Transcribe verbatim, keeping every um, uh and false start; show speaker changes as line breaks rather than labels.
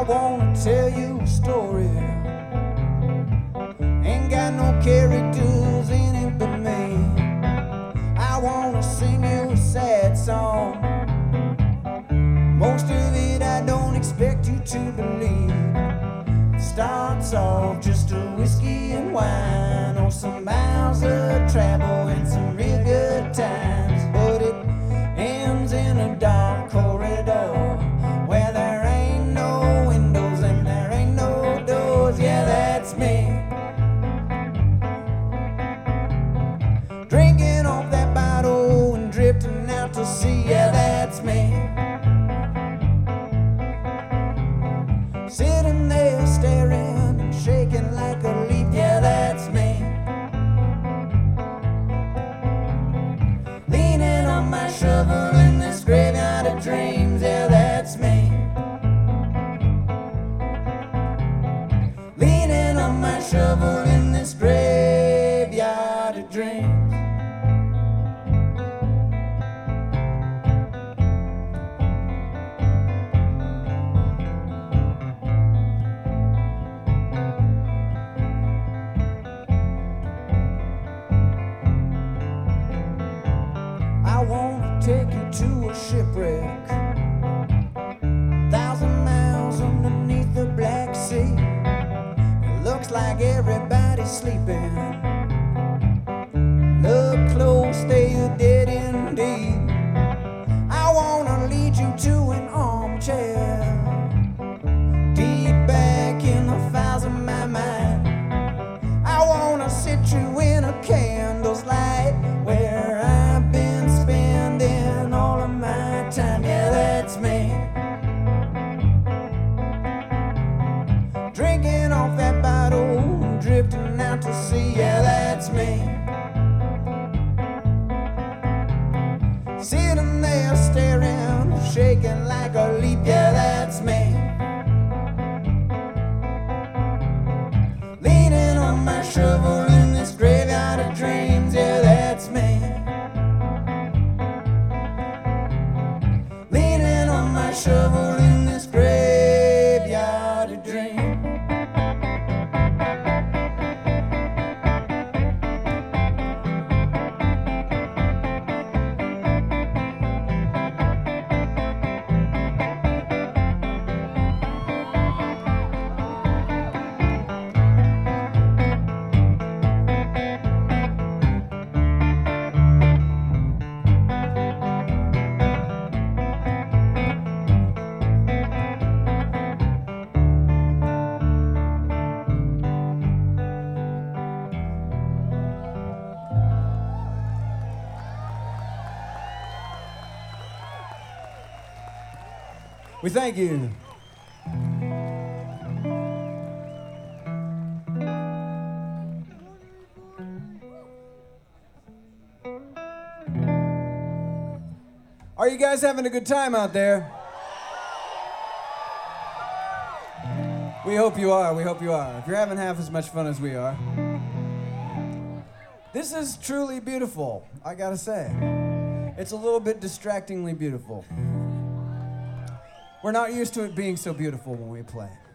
wanna tell you a story. Ain't got no characters in it but me. I wanna sing you a sad song. Most of it I don't expect you to believe. It starts off just a whiskey and wine, or some miles of travel and some real good times. But it ends in a dark corridor where there ain't no windows and there ain't no doors. Yeah, that's me. Drinking off that bottle and drifting out to sea. Yeah, that's me. Sitting there staring and shaking like a leaf. Yeah, that's me. Leaning on my shovel in this graveyard of dreams. Yeah, that's me. Leaning on my shovel in this graveyard of dreams. I wanna take you to a shipwreck, thousand miles underneath the Black Sea. It looks like everybody's sleeping. Look close, they are dead indeed. I wanna lead you to an armchair, deep back in the files of my mind. I wanna sit you in a candle's light where I've been spending all of my time. Yeah, that's me. Drinking off that bottle and drifting out to sea. Yeah, that's me. Sitting there staring, shaking like a leaf. Yeah, that's me. Leaning on my shovel in this graveyard of dreams. Yeah, that's me. Leaning on my shovel in this graveyard of dreams. We thank you. Are you guys having a good time out there? We hope you are. We hope you are. If you're having half as much fun as we are. This is truly beautiful, I gotta say. It's a little bit distractingly beautiful. We're not used to it being so beautiful when we play.